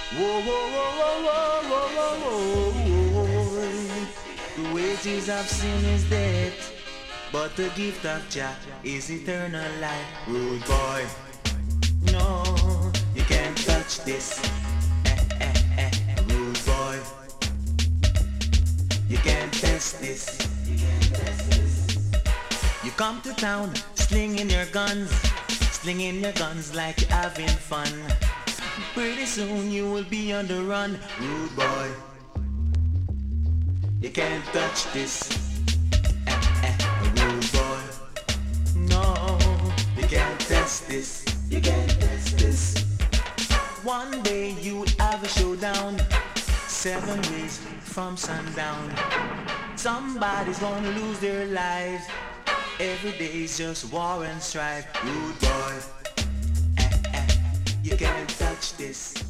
Whoa, whoa, whoa, whoa, whoa, whoa, whoa, whoa. The wages of sin is death, but the gift of Jah is eternal life. Rude boy, no, you can't touch this. Rude boy, you can't test this. You come to town slinging your guns like you're having fun. Pretty soon you will be on the run. Rude boy, you can't touch this. Rude boy, no, you can't test this. You can't test this. One day you will have a showdown, 7 days from sundown. Somebody's gonna lose their lives. Every day's just war and strife. Rude boy, you can't touch this.